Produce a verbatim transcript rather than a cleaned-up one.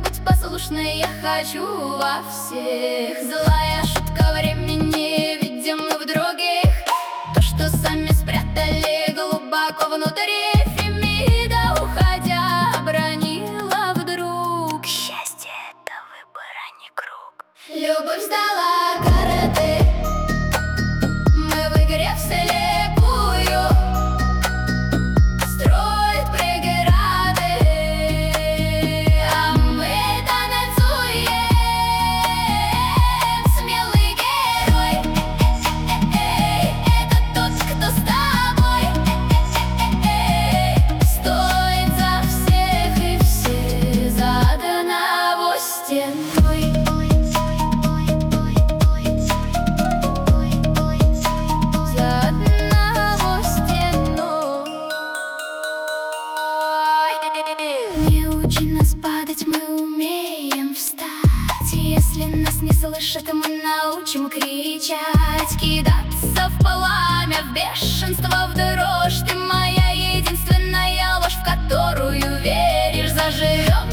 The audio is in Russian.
быть послушной я хочу во всех. Злая шутка времени, видим мы в других то, что сами спрятали глубоко внутри. Фемида, уходя, обронила вдруг: счастье — это выбор, а не круг. Любовь сдала карты, мы в игре вслепую. Строит преграды, а мы танцуем. Смелый герой — это тот, кто с тобой стоит за всех и все за одного стеной. За одного стеной. Не учи нас падать, мы умеем встать. Если нас не слышат, мы научим кричать, кидаться в пламя, в бешенство, в дрожь. Ты моя единственная ложь, в которую веришь. Заживем